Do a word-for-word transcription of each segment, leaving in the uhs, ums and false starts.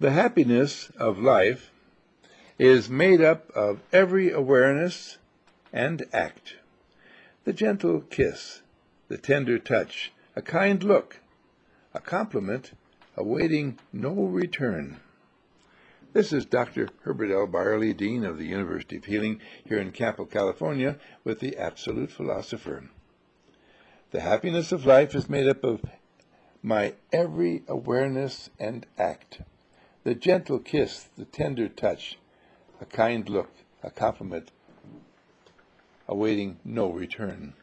The happiness of life is made up of every awareness and act. The gentle kiss, the tender touch, a kind look, a compliment awaiting no return. This is Doctor Herbert L. Byerly, Dean of the University of Healing here in Campo, California, with the Absolute Philosopher. The happiness of life is made up of my every awareness and act. The gentle kiss, the tender touch, a kind look, a compliment awaiting no return.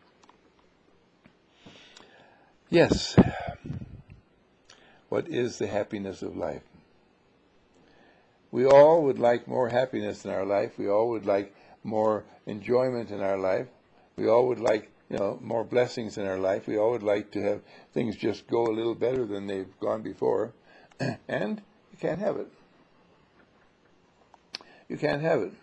Yes, what is the happiness of life? We all would like more happiness in our life. We all would like more enjoyment in our life. We all would like, you know, more blessings in our life. We all would like to have things just go a little better than they've gone before. And you can't have it. You can't have it.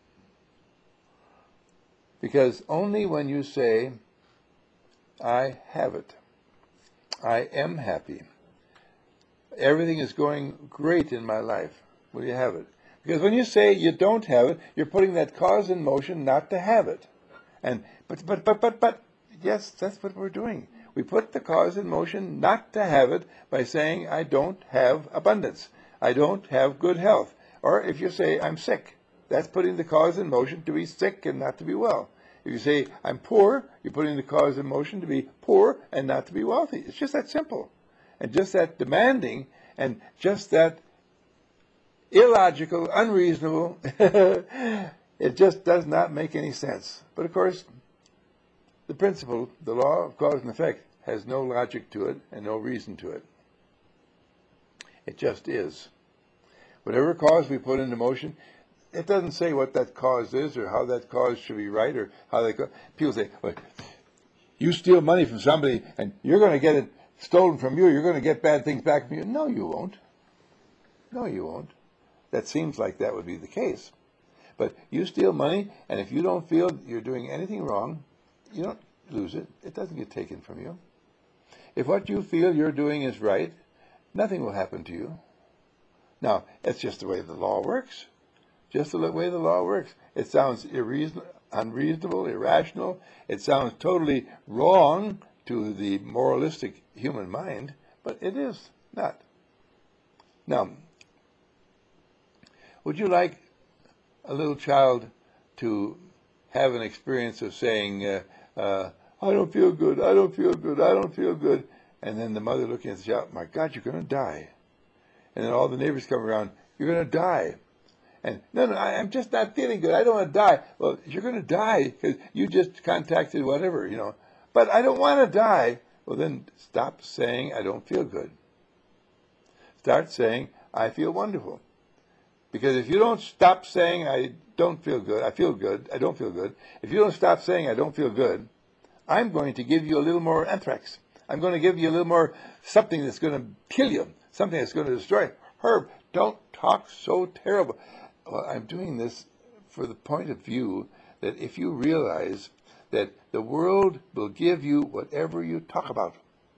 Because only when you say, I have it, I am happy, everything is going great in my life, will you have it? Because when you say you don't have it, you're putting that cause in motion not to have it. And but but but but but yes, that's what we're doing. We put the cause in motion not to have it by saying I don't have abundance. I don't have good health. Or if you say I'm sick, that's putting the cause in motion to be sick and not to be well. If you say I'm poor, you're putting the cause in motion to be poor and not to be wealthy. It's just that simple. And just that demanding and just that illogical, unreasonable, it just does not make any sense. But of course, the principle, the law of cause and effect, has no logic to it and no reason to it. It just is. Whatever cause we put into motion, it doesn't say what that cause is or how that cause should be right or how they. People say, well, you steal money from somebody and you're going to get it stolen from you. You're going to get bad things back from you. No, you won't. No, you won't. That seems like that would be the case. But you steal money, and if you don't feel you're doing anything wrong, you don't lose it. It doesn't get taken from you. If what you feel you're doing is right, nothing will happen to you. Now, it's just the way the law works. Just the way the law works. It sounds irreason- unreasonable, irrational. It sounds totally wrong to the moralistic human mind, but it is not. Now, would you like a little child to have an experience of saying, uh, uh, I don't feel good, I don't feel good, I don't feel good, and then the mother looking at the child, my God, you're going to die. And then all the neighbors come around, you're going to die. And no, no, I, I'm just not feeling good, I don't want to die. Well, you're going to die because you just contacted whatever, you know. But I don't want to die. Well, then stop saying I don't feel good. Start saying I feel wonderful. Because if you don't stop saying I don't feel good, I feel good, I don't feel good, if you don't stop saying I don't feel good, I'm going to give you a little more anthrax. I'm going to give you a little more something that's going to kill you, something that's going to destroy you. Herb, don't talk so terrible. Well, I'm doing this for the point of view that if you realize that the world will give you whatever you talk about.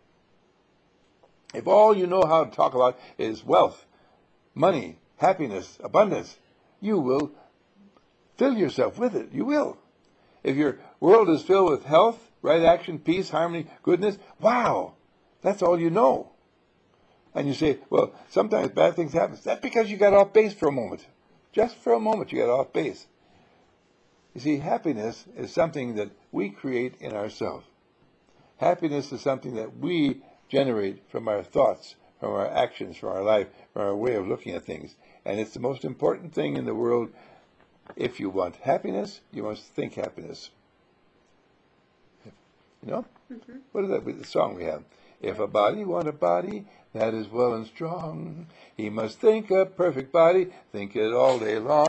If all you know how to talk about is wealth, money, happiness, abundance, you will fill yourself with it. You will. If your world is filled with health, right action, peace, harmony, goodness, wow, that's all you know. And you say, well, sometimes bad things happen. That's because you got off base for a moment. Just for a moment you got off base. You see, happiness is something that we create in ourselves. Happiness is something that we generate from our thoughts, from our actions, from our life, from our way of looking at things. And it's the most important thing in the world. If you want happiness, you must think happiness. You know? Mm-hmm. What is that with the song we have? If a body want a body that is well and strong, he must think a perfect body, think it all day long.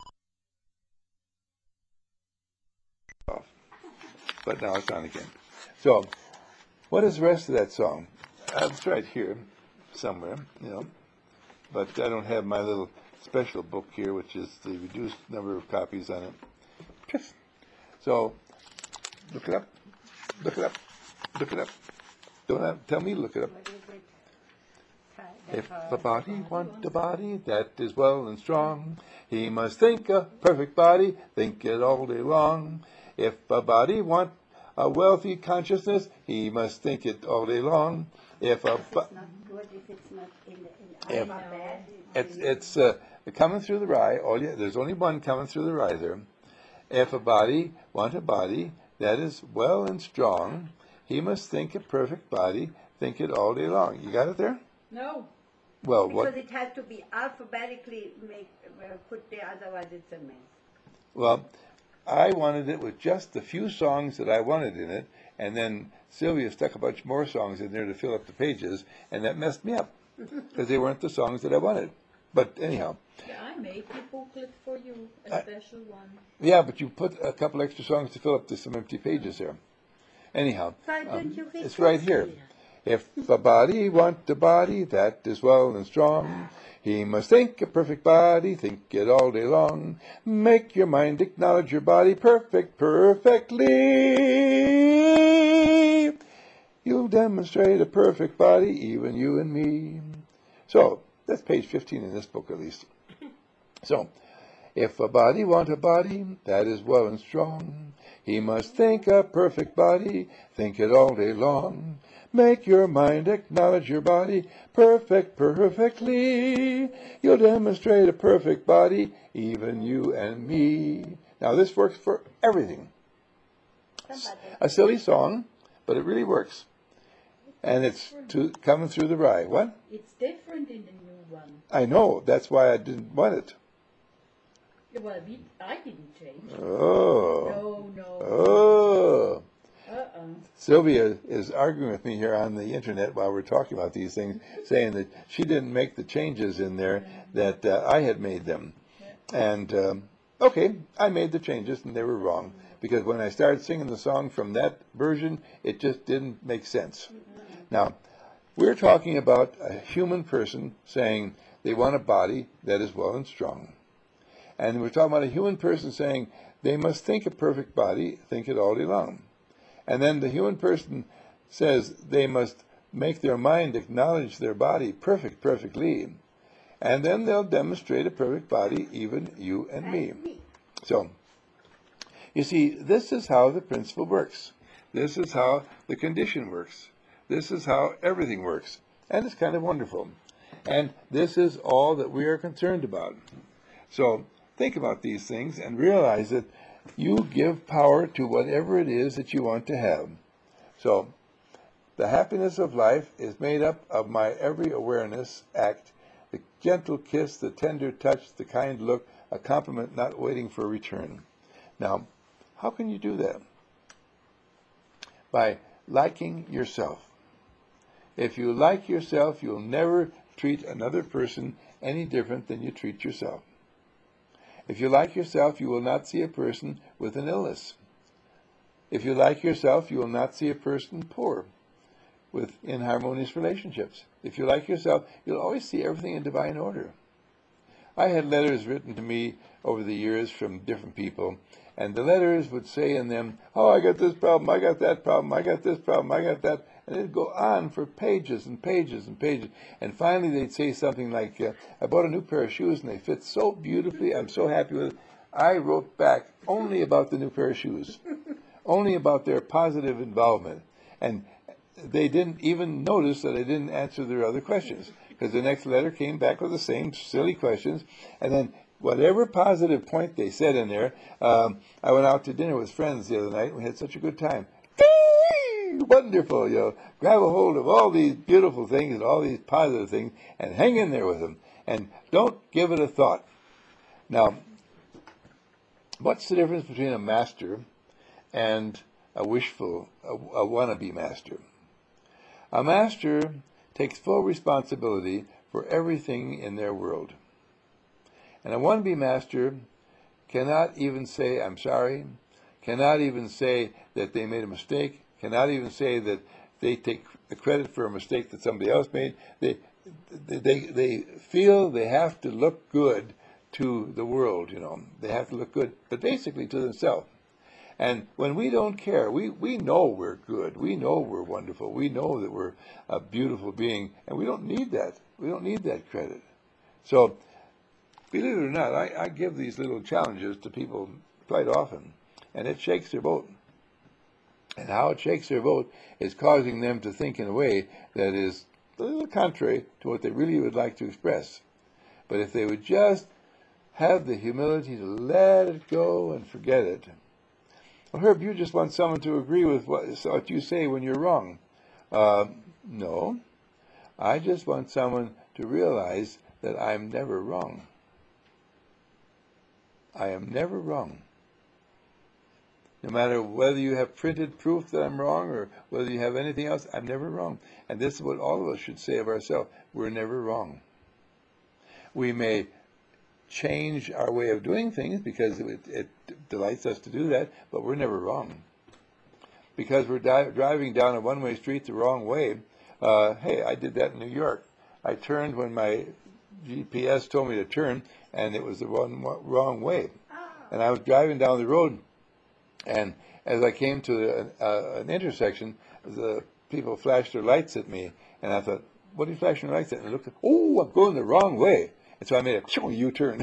But now it's on again. So, what is the rest of that song? Uh, it's right here somewhere, you know. But I don't have my little special book here, which is the reduced number of copies on it. So, look it up. Look it up. Look it up. Don't have, tell me to look it up. If a body want a body that is well and strong, he must think a perfect body, think it all day long. If a body want a wealthy consciousness, he must think it all day long. If a bo- Good if it's not in the, in if alphabet. it's it's uh, coming through the rye, all you, there's only one coming through the rye there. If a body want a body that is well and strong, he must think a perfect body, think it all day long. You got it there? No. Well, Because what? it has to be alphabetically make, uh, put there, otherwise it's a mess. Well, I wanted it with just the few songs that I wanted in it, and then Sylvia stuck a bunch more songs in there to fill up the pages, and that messed me up because they weren't the songs that I wanted. But anyhow, Yeah, I made the booklet for you, a I- special one. yeah, but you put a couple extra songs to fill up the, some empty pages there. Anyhow, Why um, don't you read it's right this? here. If a body want a body that is well and strong, he must think a perfect body, think it all day long. Make your mind acknowledge your body perfect, perfectly. You'll demonstrate a perfect body, even you and me. So, that's page fifteen in this book at least. So, if a body want a body that is well and strong, he must think a perfect body, think it all day long. Make your mind acknowledge your body perfect, perfectly. You'll demonstrate a perfect body, even you and me. Now this works for everything. A silly song, but it really works. And it's to, coming through the rye. What? It's different in the new one. I know. That's why I didn't want it. Yeah, well, we, I didn't change. Oh. No, no. Oh. Uh-uh. Sylvia is arguing with me here on the internet while we're talking about these things, saying that she didn't make the changes in there, that uh, I had made them. And, um, okay, I made the changes and they were wrong. Because when I started singing the song from that version, it just didn't make sense. Now, we're talking about a human person saying they want a body that is well and strong. And we're talking about a human person saying they must think a perfect body, think it all day long. And then the human person says they must make their mind acknowledge their body perfect, perfectly. And then they'll demonstrate a perfect body, even you and me. So, you see, this is how the principle works. This is how the condition works. This is how everything works. And it's kind of wonderful. And this is all that we are concerned about. So, think about these things and realize that you give power to whatever it is that you want to have. So, the happiness of life is made up of my every awareness act, the gentle kiss, the tender touch, the kind look, a compliment not waiting for a return. Now, how can you do that? By liking yourself. If you like yourself, you'll never treat another person any different than you treat yourself. If you like yourself, you will not see a person with an illness. If you like yourself, you will not see a person poor with inharmonious relationships. If you like yourself, you'll always see everything in divine order. I had letters written to me over the years from different people, and the letters would say in them, oh, I got this problem, I got that problem, I got this problem, I got that. And it'd go on for pages and pages and pages. And finally they'd say something like, uh, I bought a new pair of shoes and they fit so beautifully, I'm so happy with it. I wrote back only about the new pair of shoes, only about their positive involvement. And they didn't even notice that I didn't answer their other questions, because the next letter came back with the same silly questions. And then whatever positive point they said in there, um, I went out to dinner with friends the other night and we had such a good time. Wonderful, you know, grab a hold of all these beautiful things and all these positive things and hang in there with them and don't give it a thought. Now, what's the difference between a master and a wishful, a, a wannabe master? A master takes full responsibility for everything in their world. And a wannabe master cannot even say, I'm sorry, cannot even say that they made a mistake, cannot even say that they take the credit for a mistake that somebody else made. They, they, they feel they have to look good to the world, you know. They have to look good, but basically to themselves. And when we don't care, we, we know we're good. We know we're wonderful. We know that we're a beautiful being, and we don't need that. We don't need that credit. So, believe it or not, I, I give these little challenges to people quite often, and it shakes their boat. And how it shakes their boat is causing them to think in a way that is a little contrary to what they really would like to express. But if they would just have the humility to let it go and forget it. Well, Herb, you just want someone to agree with what, what you say when you're wrong. Uh, no. I just want someone to realize that I'm never wrong. I am never wrong. No matter whether you have printed proof that I'm wrong or whether you have anything else, I'm never wrong. And this is what all of us should say of ourselves. We're never wrong. We may change our way of doing things because it, it delights us to do that, but we're never wrong. Because we're di- driving down a one-way street the wrong way, uh, hey, I did that in New York. I turned when my G P S told me to turn, and it was the wrong, wrong way. And I was driving down the road, and as I came to a, a, an intersection, the people flashed their lights at me, and I thought, what are you flashing your lights at? And I looked, oh, I'm going the wrong way. And so I made a U-turn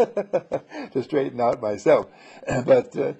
to straighten out myself. But uh,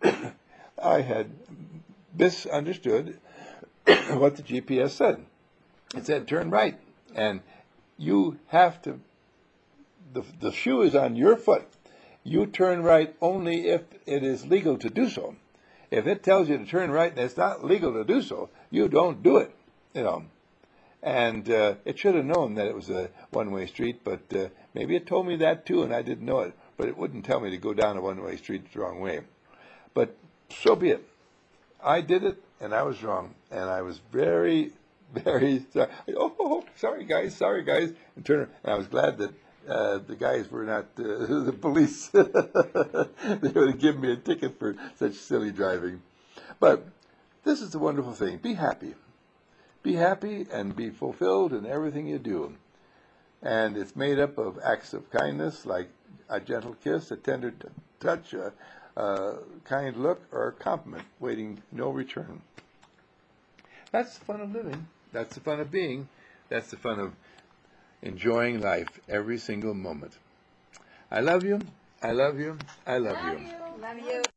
I had misunderstood what the G P S said. It said turn right. And you have to, the, the shoe is on your foot. You turn right only if it is legal to do so. If it tells you to turn right and it's not legal to do so, you don't do it, you know. And uh, it should have known that it was a one-way street, but uh, maybe it told me that too, and I didn't know it. But it wouldn't tell me to go down a one-way street the wrong way. But so be it. I did it, and I was wrong, and I was very, very sorry. Oh, sorry guys, sorry guys, and turn. And I was glad that uh, the guys were not uh, the police. They would have given me a ticket for such silly driving. But this is the wonderful thing: be happy. Be happy and be fulfilled in everything you do. And it's made up of acts of kindness, like a gentle kiss, a tender t- touch, a, a kind look, or a compliment, waiting no return. That's the fun of living. That's the fun of being. That's the fun of enjoying life every single moment. I love you. I love you. I love, Love you. you. Love you.